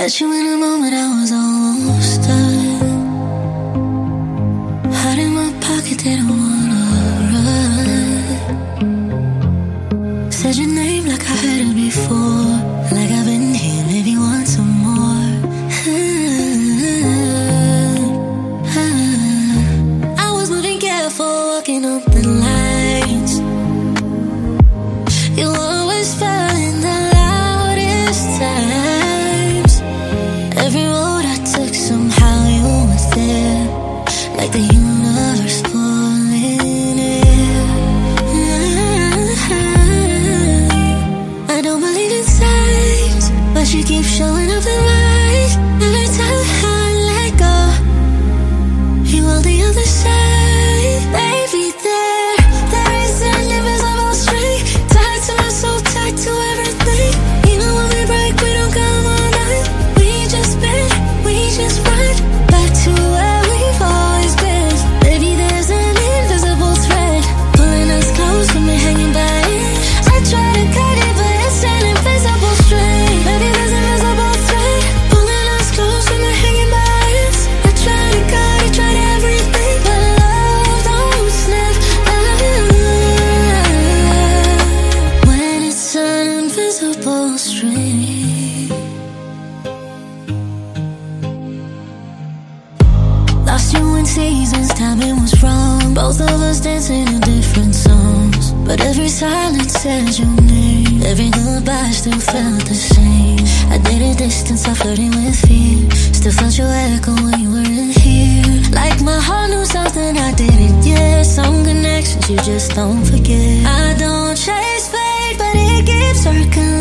Met you in a moment I was almost done. Heart in my pocket, didn't wanna run. Said your name like I heard it before, like I've been here maybe once or more. I was moving careful, walking up the lines. You always fell in the loudest times. Every road I took, somehow you were there, like the universe pulling in. I don't believe in signs, but you keep showing up the light. Every time I let go, you on the other side. Baby, there is an invisible string tied to my soul, tied to everything. Even when we break, we don't come undone. We just bend, we just run back to where we've always been. Baby, there's an invisible thread pulling us close when we're hanging by it. I try to cut it, but it's an invisible string. Baby, there's an invisible thread pulling us close when we're hanging by it. I try to cut it, tried everything, but love don't snap. When it's an invisible string. Lost you in seasons, timing was wrong. Both of us dancing in different songs, but every silence said your name. Every goodbye still felt the same. I dated distance, I flirting with fear. Still felt your echo when you weren't here. Like my heart knew something I didn't. Yeah, some connections you just don't forget. I don't chase fate, but it keeps circling.